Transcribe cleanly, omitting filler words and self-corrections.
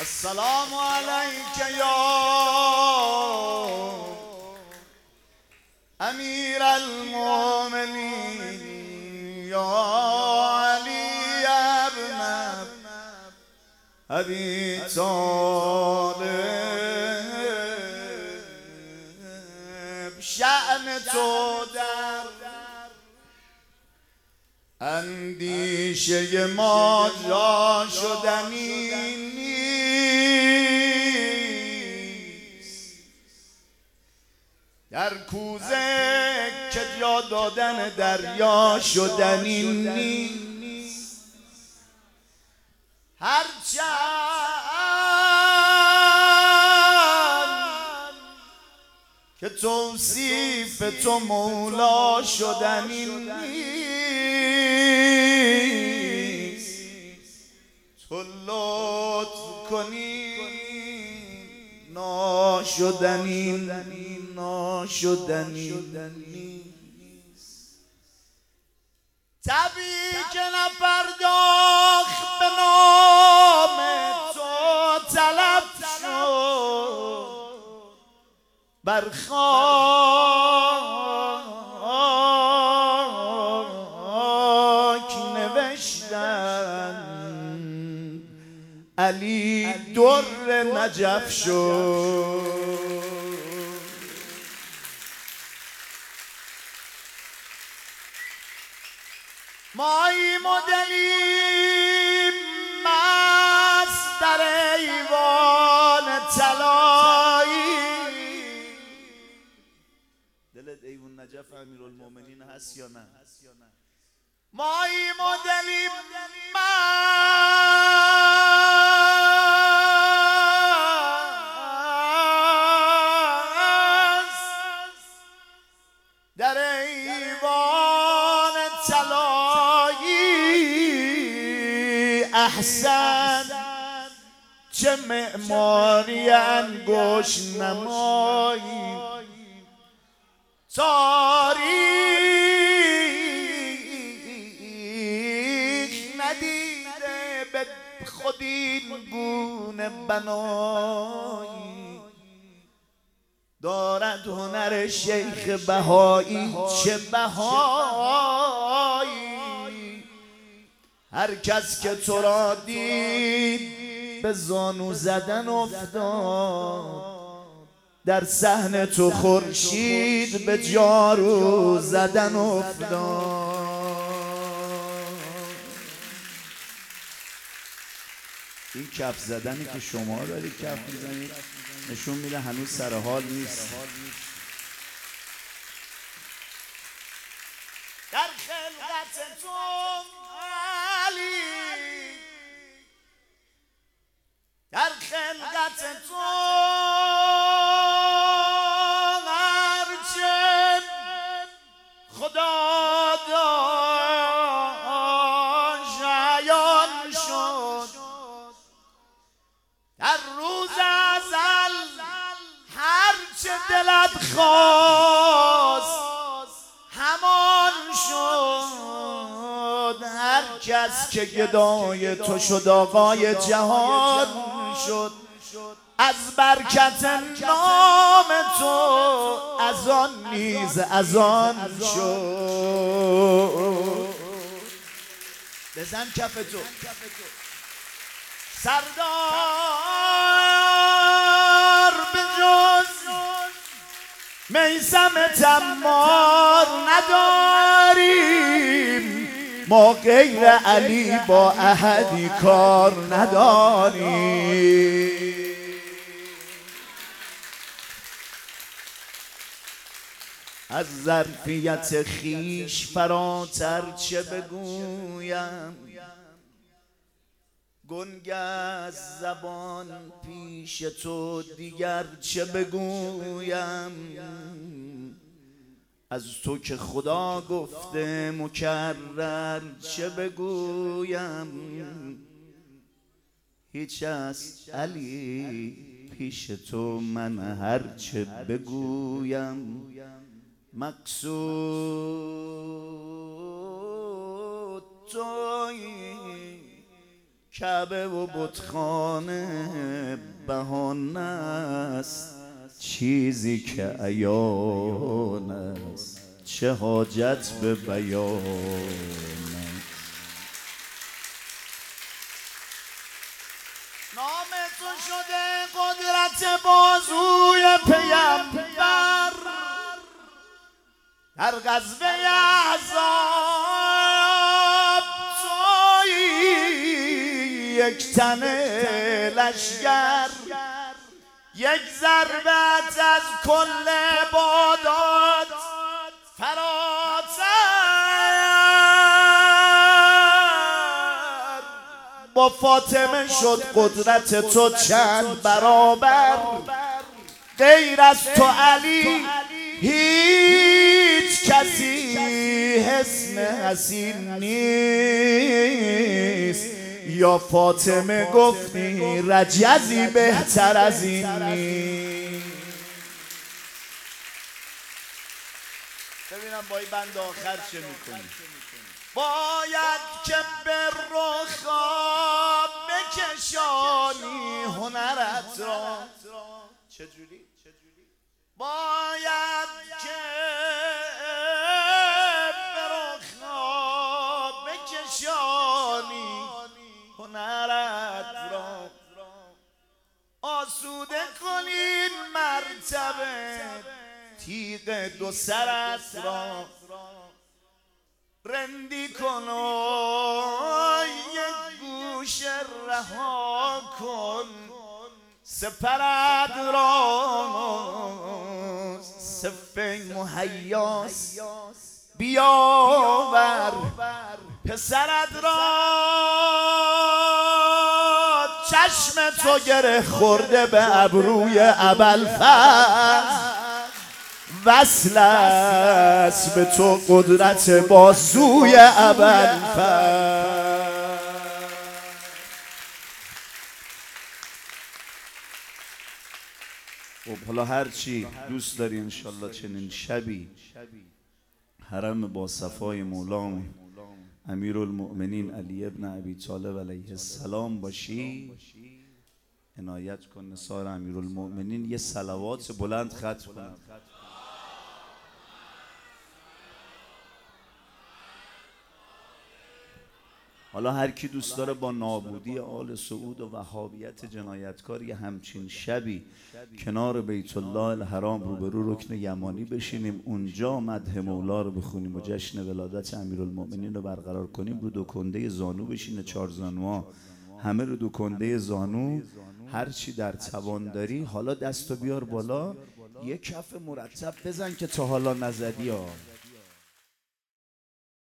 السلام عليك يا أمير المؤمنين يا علي ابن أبي طالب شأن تو در اندیشه ما جا شدنی نیست، در کوزه که جا دادن دریا شدنی نیست. هرچند که توصیف تو مولا شدنی نیست، تو لطف کنی ناشدنی نیست. طبیعی که نپرداخت به نام تو طلب شد، بر خاک نوشتن علی در نجف شد. ماییم و دلیم مست در ایوان طلایی. دلت ایوان نجف امیرالمومنین هست یا نه؟ ماییم و دلیم مست در ایوان طلایی. احسن چه معماری انگشت نمایی، تاریخ ندیده به خود این گونه بنایی. دارد هنر شیخ بهایی چه بهایی. هر کس که تو را دید به زانو زدن افتاد، در صحن تو خورشید به جارو زدن افتاد. این کف زدنی که شما دارید کف میزنید نشون میده هنوز سر حال نیست. در خلقت تو علی، در خلقت تو هرچه خدا داشت عیان شد. در روز ازل هرچه دلت خواست همان شد. هر کس که گدای تو شد آقای جهان شد. از برکت نام تو از آن نیز از آن شد. بزن کف تو. سردار به جز میثم تمار نداریم، ما غیر علی با احدی کار نداریم. از ظرفیت خیش فراتر چه بگویم، گنگ از زبان پیش تو دیگر چه بگویم. از تو که خدا گفته مکرر چه بگویم. هیچ است علی پیش تو من هر چه بگویم. مقصود تویی کعبه و بتخانه بهانه است، چیزی که عیان است چه حاجت به بیان است. نام تو شده قدرت بازوی پیامبر، در غزوه احزاب تویی یک تن لشگر، یک ضربت از کل بادات فراتر، با فاطمه شد قدرت تو چند برابر، غیر از تو علی هیچ کسی حسن حسین نیست. یا فاطمه گفتی رجزی بهتر از این نیست. ببینم با این بند آخر چه میکنی. باید که به رخاب بکشانی هنرت را. چجوری؟ باید که به رخاب بکشانی هنرت را، آسوده کنین مرتبه تیغ دو سرت را، رندی کن و یک گوش رها کن سپرت را، صفه مهیاس بیاور پسرت را، چشم تو گره خورده به ابروی ابوالفضل، وصل است به تو قدرت بازوی ابوالفضل. خب حالا هرچی دوست داری انشالله چنین شبی حرم با صفای مولام امیرالمؤمنین علی ابن ابی طالب علیه السلام باشی، عنایت کن نثار امیرالمؤمنین یه صلوات بلند ختم کن. حالا هر کی دوست داره با نابودی آل سعود و وهابیت جنایتکار یه همچین شبی کنار بیت الله الحرام روبرو رکن یمانی بشینیم، اونجا مدح مولا رو بخونیم و جشن ولادت امیرالمؤمنین رو برقرار کنیم، رو دو کنده زانو بشینه، 4 زانوها همه رو دو کنده زانو، هر چی در توان داری. حالا دستو بیار بالا، یه کف مرتب بزن که تا حالا نزدی ها.